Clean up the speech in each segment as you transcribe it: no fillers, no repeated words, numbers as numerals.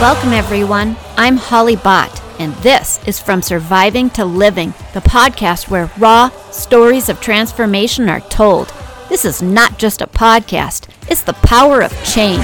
Welcome, everyone. I'm Holly Bott, and this is From Surviving to Living, the podcast where raw stories of transformation are told. This is not just a podcast, it's the power of change.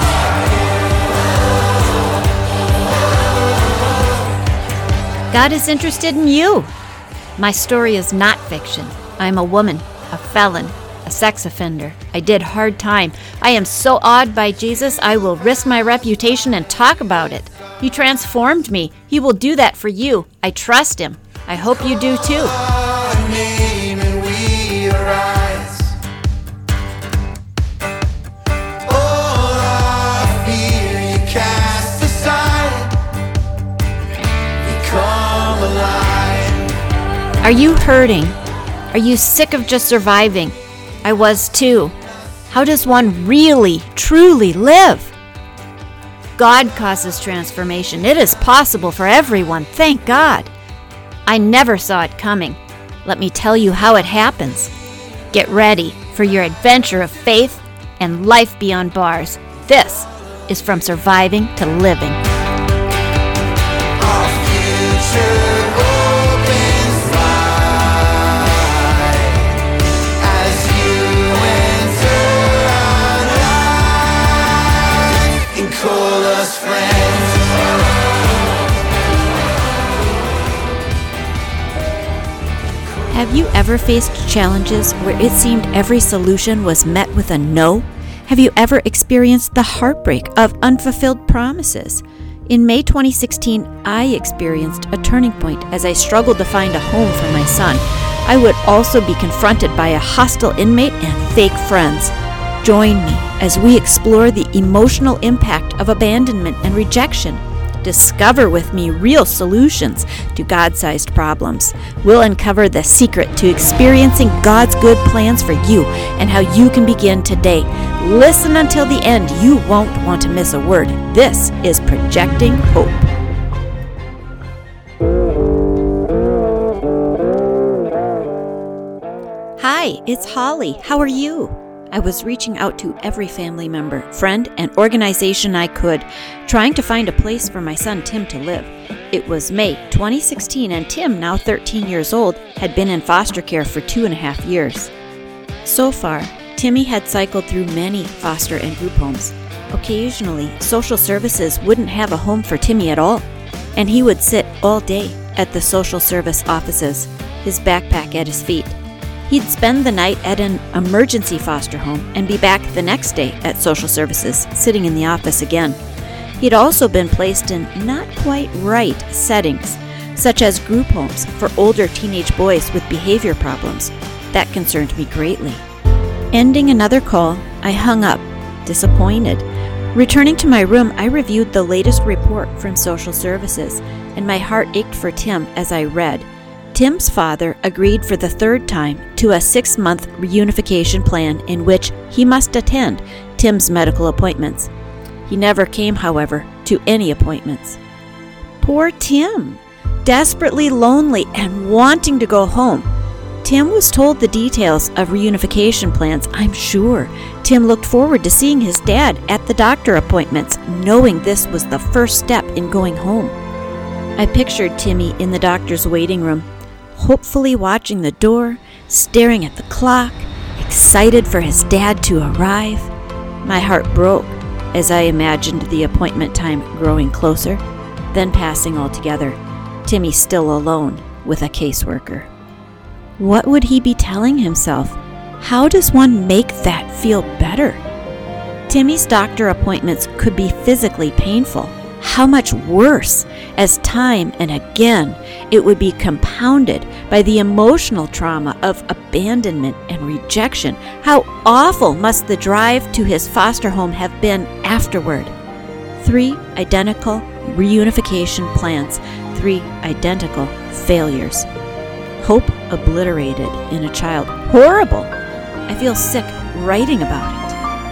God is interested in you. My story is not fiction. I'm a woman, a felon, a sex offender. I did hard time. I am so awed by Jesus, I will risk my reputation and talk about it. He transformed me. He will do that for you. I trust him. I hope you do too. Are you hurting? Are you sick of just surviving? I was too. How does one really, truly live? God causes transformation. It is possible for everyone, thank God. I never saw it coming. Let me tell you how it happens. Get ready for your adventure of faith and life beyond bars. This is From Surviving to Living. Our future. Have you ever faced challenges where it seemed every solution was met with a no? Have you ever experienced the heartbreak of unfulfilled promises? In May 2016, I experienced a turning point as I struggled to find a home for my son. I would also be confronted by a hostile inmate and fake friends. Join me as we explore the emotional impact of abandonment and rejection. Discover with me real solutions to God-sized problems. We'll uncover the secret to experiencing God's good plans for you and how you can begin today. Listen until the end. You won't want to miss a word. This is Projecting Hope. Hi, it's Holly. How are you? I was reaching out to every family member, friend, and organization I could, trying to find a place for my son Tim to live. It was May 2016, and Tim, now 13 years old, had been in foster care for 2.5 years. So far, Timmy had cycled through many foster and group homes. Occasionally, social services wouldn't have a home for Timmy at all, and he would sit all day at the social service offices, his backpack at his feet. He'd spend the night at an emergency foster home and be back the next day at social services, sitting in the office again. He'd also been placed in not quite right settings, such as group homes for older teenage boys with behavior problems. That concerned me greatly. Ending another call, I hung up, disappointed. Returning to my room, I reviewed the latest report from social services, and my heart ached for Tim as I read. Tim's father agreed for the third time to a 6-month reunification plan in which he must attend Tim's medical appointments. He never came, however, to any appointments. Poor Tim, desperately lonely and wanting to go home. Tim was told the details of reunification plans, I'm sure. Tim looked forward to seeing his dad at the doctor appointments, knowing this was the first step in going home. I pictured Timmy in the doctor's waiting room, hopefully watching the door, staring at the clock, excited for his dad to arrive. My heart broke as I imagined the appointment time growing closer, then passing altogether, Timmy still alone with a caseworker. What would he be telling himself? How does one make that feel better? Timmy's doctor appointments could be physically painful. How much worse, as time and again it would be compounded by the emotional trauma of abandonment and rejection. How awful must the drive to his foster home have been afterward? 3 identical reunification plans, 3 identical failures. Hope obliterated in a child. Horrible! I feel sick writing about it.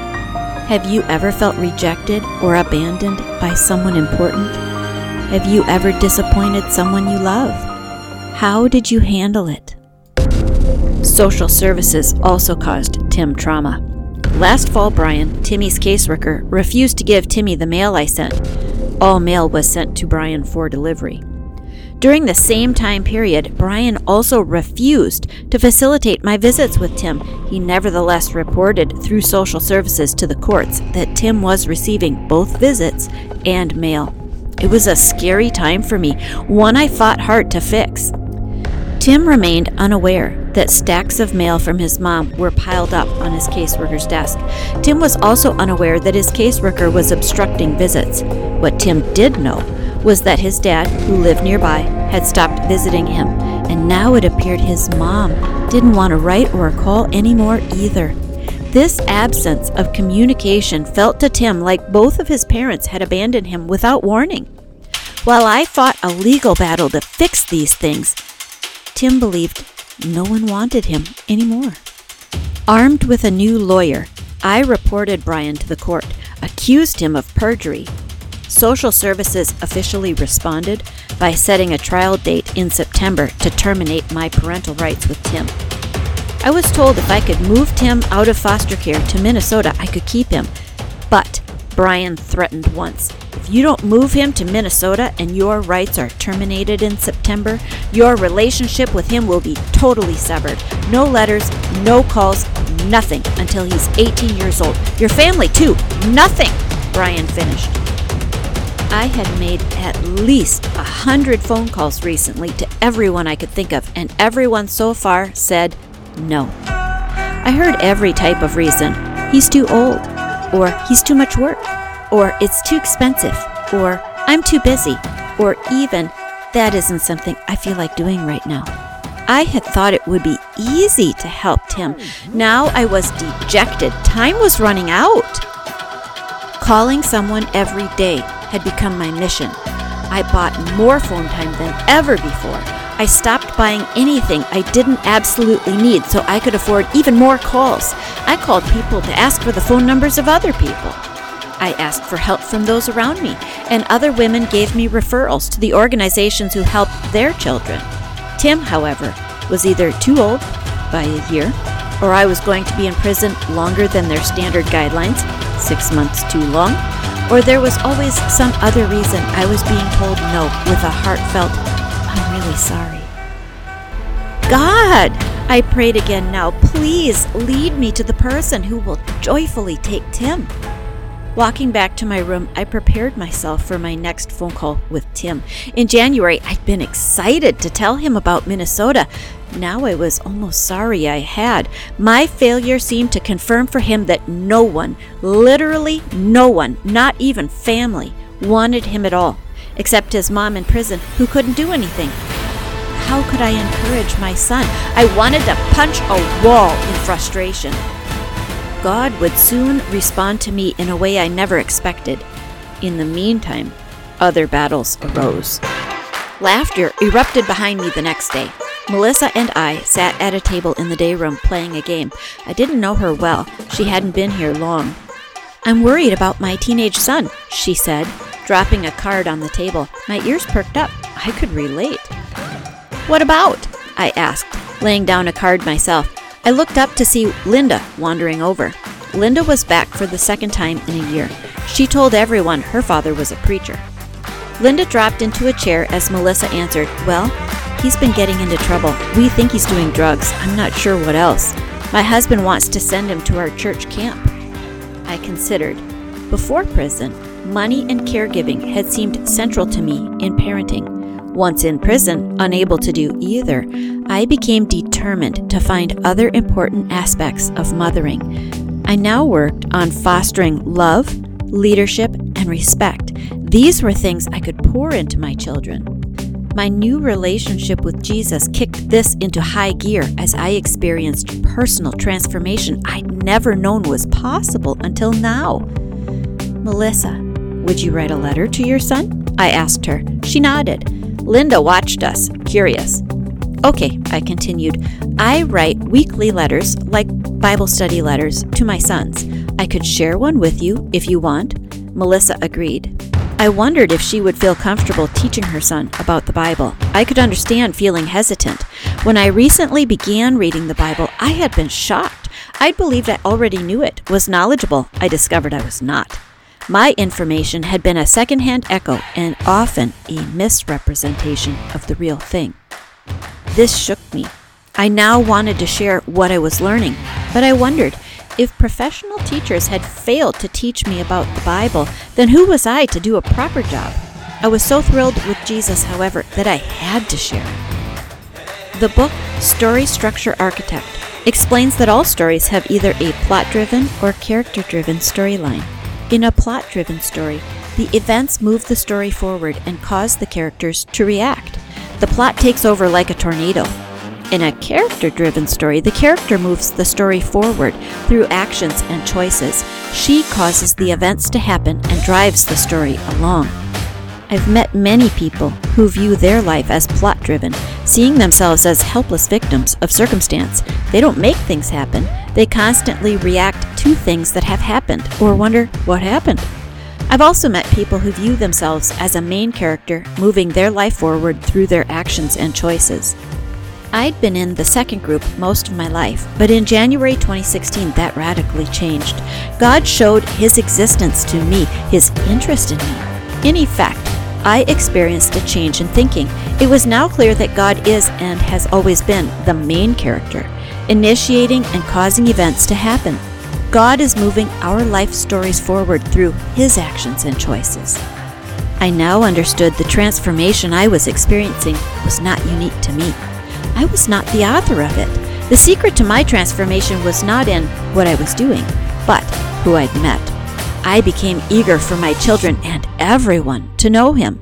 Have you ever felt rejected or abandoned by someone important? Have you ever disappointed someone you love? How did you handle it? Social services also caused Tim trauma. Last fall, Brian, Timmy's caseworker, refused to give Timmy the mail I sent. All mail was sent to Brian for delivery. During the same time period, Brian also refused to facilitate my visits with Tim. He nevertheless reported through social services to the courts that Tim was receiving both visits and mail. It was a scary time for me, one I fought hard to fix. Tim remained unaware that stacks of mail from his mom were piled up on his caseworker's desk. Tim was also unaware that his caseworker was obstructing visits. What Tim did know was that his dad, who lived nearby, had stopped visiting him, and now it appeared his mom didn't want to write or call anymore either. This absence of communication felt to Tim like both of his parents had abandoned him without warning. While I fought a legal battle to fix these things, Tim believed no one wanted him anymore. Armed with a new lawyer, I reported Brian to the court, accused him of perjury. Social services officially responded by setting a trial date in September to terminate my parental rights with Tim. I was told if I could move Tim out of foster care to Minnesota, I could keep him. But Brian threatened once, if you don't move him to Minnesota and your rights are terminated in September, your relationship with him will be totally severed. No letters, no calls, nothing until he's 18 years old. Your family too, nothing, Brian finished. I had made at least 100 phone calls recently to everyone I could think of, and everyone so far said no. I heard every type of reason. He's too old, or he's too much work, or it's too expensive, or I'm too busy, or even that isn't something I feel like doing right now. I had thought it would be easy to help Tim. Now I was dejected. Time was running out. Calling someone every day had become my mission. I bought more phone time than ever before. I stopped buying anything I didn't absolutely need so I could afford even more calls. I called people to ask for the phone numbers of other people. I asked for help from those around me, and other women gave me referrals to the organizations who helped their children. Tim, however, was either too old by a year, or I was going to be in prison longer than their standard guidelines, 6 months too long, or there was always some other reason I was being told no with a heartfelt, I'm really sorry. God, I prayed again now, please lead me to the person who will joyfully take Tim. Walking back to my room, I prepared myself for my next phone call with Tim. In January, I'd been excited to tell him about Minnesota. Now I was almost sorry I had. My failure seemed to confirm for him that no one, literally no one, not even family, wanted him at all, except his mom in prison who couldn't do anything. How could I encourage my son? I wanted to punch a wall in frustration. God would soon respond to me in a way I never expected. In the meantime, other battles arose. Laughter erupted behind me the next day. Melissa and I sat at a table in the day room playing a game. I didn't know her well. She hadn't been here long. I'm worried about my teenage son, she said, dropping a card on the table. My ears perked up. I could relate. What about? I asked, laying down a card myself. I looked up to see Linda wandering over. Linda was back for the second time in a year. She told everyone her father was a preacher. Linda dropped into a chair as Melissa answered, well, he's been getting into trouble. We think he's doing drugs. I'm not sure what else. My husband wants to send him to our church camp. I considered. Before prison, money and caregiving had seemed central to me in parenting. Once in prison, unable to do either, I became determined to find other important aspects of mothering. I now worked on fostering love, leadership, and respect. These were things I could pour into my children. My new relationship with Jesus kicked this into high gear as I experienced personal transformation I'd never known was possible until now. Melissa, would you write a letter to your son? I asked her. She nodded. Linda watched us, curious. Okay, I continued. I write weekly letters, like Bible study letters, to my sons. I could share one with you if you want. Melissa agreed. I wondered if she would feel comfortable teaching her son about the Bible. I could understand feeling hesitant. When I recently began reading the Bible, I had been shocked. I'd believed I already knew it, was knowledgeable. I discovered I was not. My information had been a secondhand echo and often a misrepresentation of the real thing. This shook me. I now wanted to share what I was learning, but I wondered, if professional teachers had failed to teach me about the Bible, then who was I to do a proper job? I was so thrilled with Jesus, however, that I had to share. The book, Story Structure Architect, explains that all stories have either a plot-driven or character-driven storyline. In a plot-driven story, the events move the story forward and cause the characters to react. The plot takes over like a tornado. In a character-driven story, the character moves the story forward through actions and choices. She causes the events to happen and drives the story along. I've met many people who view their life as plot-driven, seeing themselves as helpless victims of circumstance. They don't make things happen. They constantly react to things that have happened or wonder what happened. I've also met people who view themselves as a main character, moving their life forward through their actions and choices. I'd been in the second group most of my life, but in January 2016 that radically changed. God showed His existence to me, His interest in me. In effect, I experienced a change in thinking. It was now clear that God is and has always been the main character, initiating and causing events to happen. God is moving our life stories forward through His actions and choices. I now understood the transformation I was experiencing was not unique to me. I was not the author of it. The secret to my transformation was not in what I was doing, but who I'd met. I became eager for my children and everyone to know Him.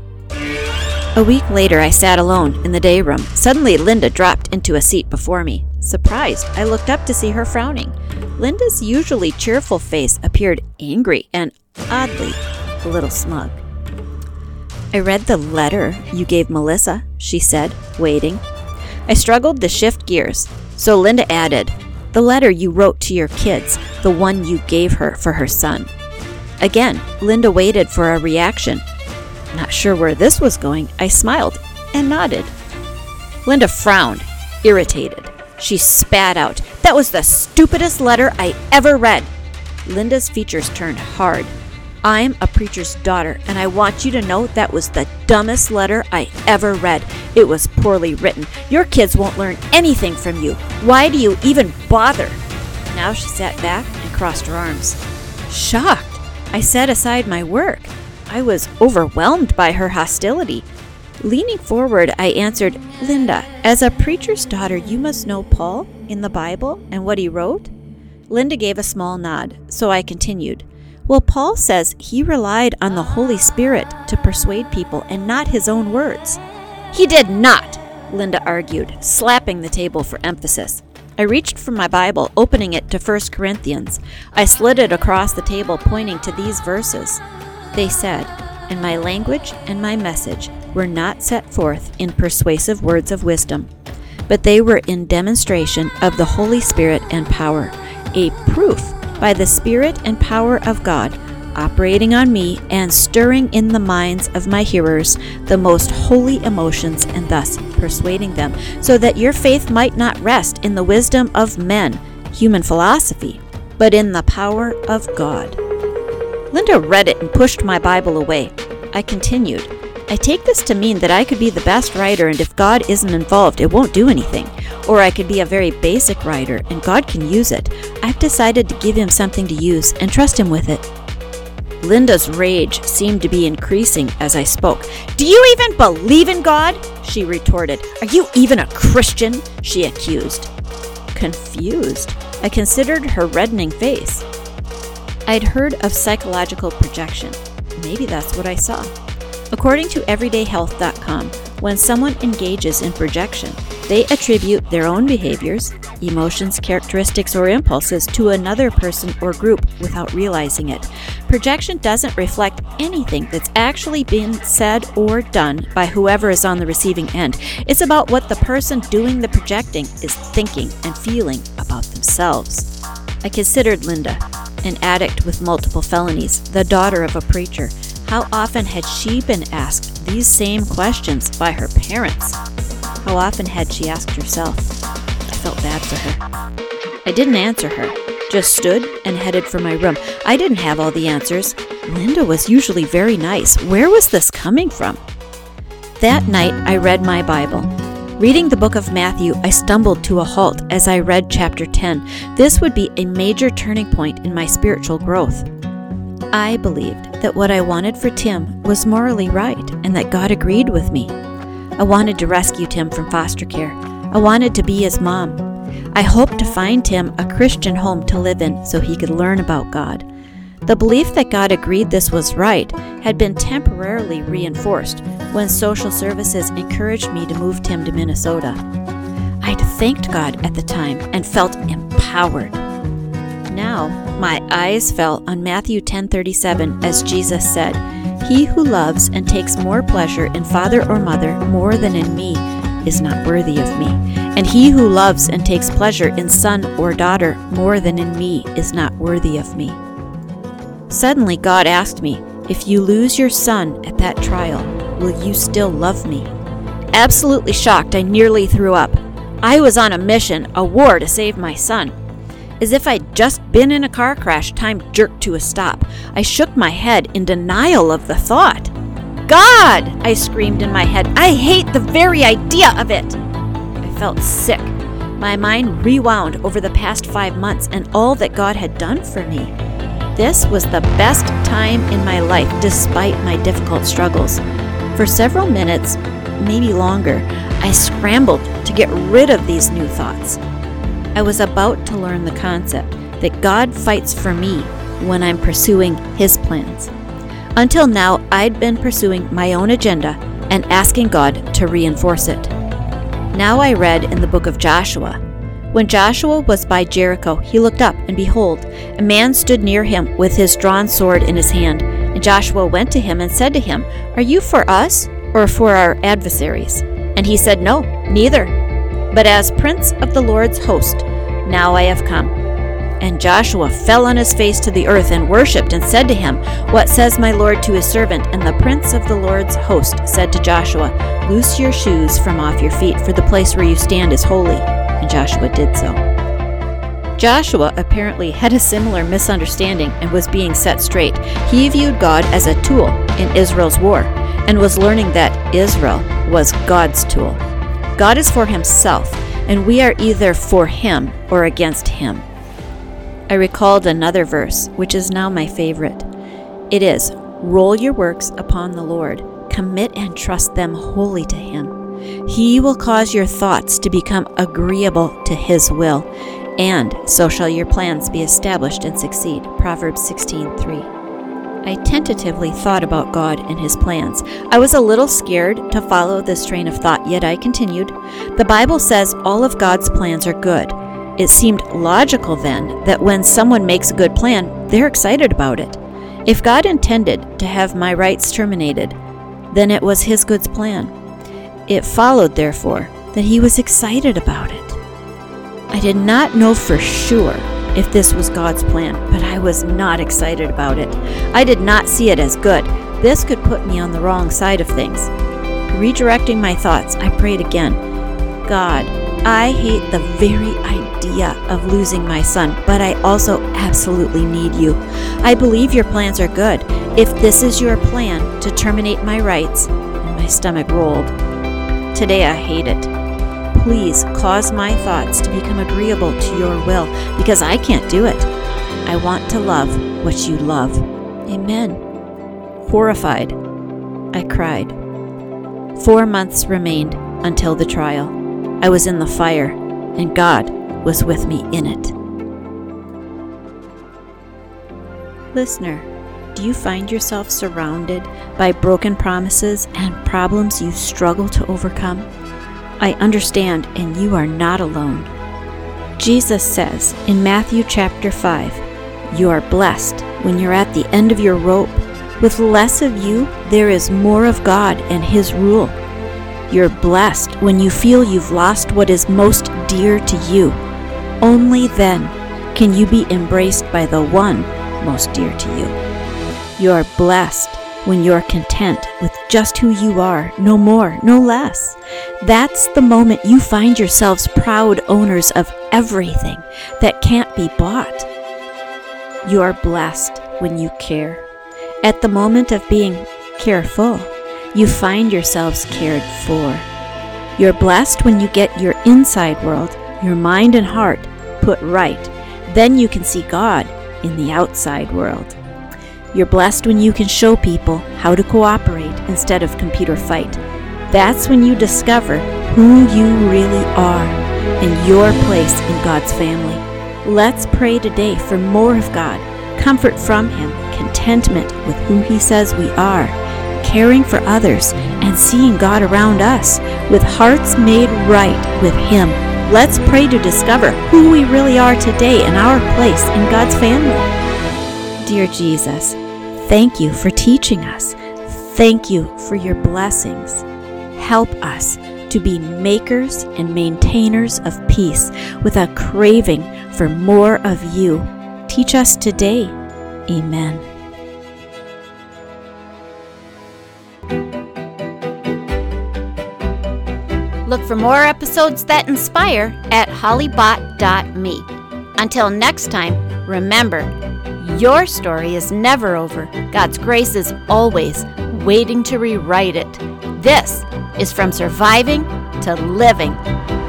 A week later, I sat alone in the day room. Suddenly, Linda dropped into a seat before me. Surprised, I looked up to see her frowning. Linda's usually cheerful face appeared angry and, oddly, a little smug. "I read the letter you gave Melissa," she said, waiting. I struggled to shift gears, so Linda added, "The letter you wrote to your kids, the one you gave her for her son." Again, Linda waited for a reaction. Not sure where this was going, I smiled and nodded. Linda frowned, irritated. She spat out, "That was the stupidest letter I ever read." Linda's features turned hard. "I'm a preacher's daughter, and I want you to know that was the dumbest letter I ever read. It was poorly written. Your kids won't learn anything from you. Why do you even bother?" Now she sat back and crossed her arms. Shocked, I set aside my work. I was overwhelmed by her hostility. Leaning forward, I answered, "Linda, as a preacher's daughter, you must know Paul in the Bible and what he wrote?" Linda gave a small nod, so I continued. "Well, Paul says he relied on the Holy Spirit to persuade people and not his own words." "He did not," Linda argued, slapping the table for emphasis. I reached for my Bible, opening it to 1 Corinthians. I slid it across the table, pointing to these verses. They said, "And my language and my message were not set forth in persuasive words of wisdom, but they were in demonstration of the Holy Spirit and power, a proof by the Spirit and power of God, operating on me and stirring in the minds of my hearers the most holy emotions and thus persuading them, so that your faith might not rest in the wisdom of men, human philosophy, but in the power of God." Linda read it and pushed my Bible away. I continued, "I take this to mean that I could be the best writer, and if God isn't involved, it won't do anything. Or I could be a very basic writer, and God can use it. I've decided to give Him something to use and trust Him with it." Linda's rage seemed to be increasing as I spoke. "Do you even believe in God?" she retorted. "Are you even a Christian?" she accused. Confused, I considered her reddening face. I'd heard of psychological projection. Maybe that's what I saw. According to EverydayHealth.com, when someone engages in projection, they attribute their own behaviors, emotions, characteristics, or impulses to another person or group without realizing it. Projection doesn't reflect anything that's actually been said or done by whoever is on the receiving end. It's about what the person doing the projecting is thinking and feeling about themselves. I considered Linda, an addict with multiple felonies, the daughter of a preacher. How often had she been asked these same questions by her parents? How often had she asked herself? I felt bad for her. I didn't answer her, just stood and headed for my room. I didn't have all the answers. Linda was usually very nice. Where was this coming from? That night, I read my Bible. Reading the book of Matthew, I stumbled to a halt as I read chapter 10. This would be a major turning point in my spiritual growth. I believed that what I wanted for Tim was morally right and that God agreed with me. I wanted to rescue Tim from foster care. I wanted to be his mom. I hoped to find Tim a Christian home to live in so he could learn about God. The belief that God agreed this was right had been temporarily reinforced when social services encouraged me to move Tim to Minnesota. I'd thanked God at the time and felt empowered. Now, my eyes fell on Matthew 10:37 as Jesus said, "He who loves and takes more pleasure in father or mother more than in me is not worthy of me. And he who loves and takes pleasure in son or daughter more than in me is not worthy of me." Suddenly God asked me, "If you lose your son at that trial, will you still love me?" Absolutely shocked, I nearly threw up. I was on a mission, a war to save my son. As if I'd just been in a car crash, time jerked to a stop. I shook my head in denial of the thought. "God!" I screamed in my head. "I hate the very idea of it!" I felt sick. My mind rewound over the past 5 months and all that God had done for me. This was the best time in my life despite my difficult struggles. For several minutes, maybe longer, I scrambled to get rid of these new thoughts. I was about to learn the concept that God fights for me when I'm pursuing His plans. Until now, I'd been pursuing my own agenda and asking God to reinforce it. Now I read in the book of Joshua. When Joshua was by Jericho, he looked up, and behold, a man stood near him with his drawn sword in his hand. And Joshua went to him and said to him, "Are you for us or for our adversaries?" And he said, "No, neither. But as prince of the Lord's host, now I have come." And Joshua fell on his face to the earth and worshipped and said to him, "What says my Lord to his servant?" And the prince of the Lord's host said to Joshua, "Loose your shoes from off your feet, for the place where you stand is holy." And Joshua did so. Joshua apparently had a similar misunderstanding and was being set straight. He viewed God as a tool in Israel's war and was learning that Israel was God's tool. God is for Himself, and we are either for Him or against Him. I recalled another verse, which is now my favorite. It is, "Roll your works upon the Lord, commit and trust them wholly to Him. He will cause your thoughts to become agreeable to His will, and so shall your plans be established and succeed." Proverbs 16:3. I tentatively thought about God and His plans. I was a little scared to follow this train of thought, yet I continued. The Bible says all of God's plans are good. It seemed logical then that when someone makes a good plan, they're excited about it. If God intended to have my rights terminated, then it was His good plan. It followed, therefore, that He was excited about it. I did not know for sure if this was God's plan, but I was not excited about it. I did not see it as good. This could put me on the wrong side of things. Redirecting my thoughts, I prayed again. "God, I hate the very idea of losing my son, but I also absolutely need you. I believe your plans are good. If this is your plan to terminate my rights," and my stomach rolled. "Today I hate it. Please cause my thoughts to become agreeable to your will, because I can't do it. I want to love what you love. Amen." Horrified, I cried. 4 months remained until the trial. I was in the fire, and God was with me in it. Listener, do you find yourself surrounded by broken promises and problems you struggle to overcome? I understand, and you are not alone. Jesus says in Matthew chapter 5, "You are blessed when you're at the end of your rope. With less of you, there is more of God and His rule. You're blessed when you feel you've lost what is most dear to you. Only then can you be embraced by the one most dear to you. You are blessed when you're content with just who you are, no more, no less. That's the moment you find yourselves proud owners of everything that can't be bought. You are blessed when you care. At the moment of being careful, you find yourselves cared for. You're blessed when you get your inside world, your mind and heart, put right. Then you can see God in the outside world. You're blessed when you can show people how to cooperate instead of compete or fight. That's when you discover who you really are and your place in God's family. Let's pray today for more of God, comfort from Him, contentment with who He says we are, caring for others, and seeing God around us with hearts made right with Him. Let's pray to discover who we really are today and our place in God's family. Dear Jesus, thank you for teaching us. Thank you for your blessings. Help us to be makers and maintainers of peace with a craving for more of you. Teach us today. Amen. Look for more episodes that inspire at hollybot.me. Until next time, remember, your story is never over. God's grace is always waiting to rewrite it. This is From Surviving to Living.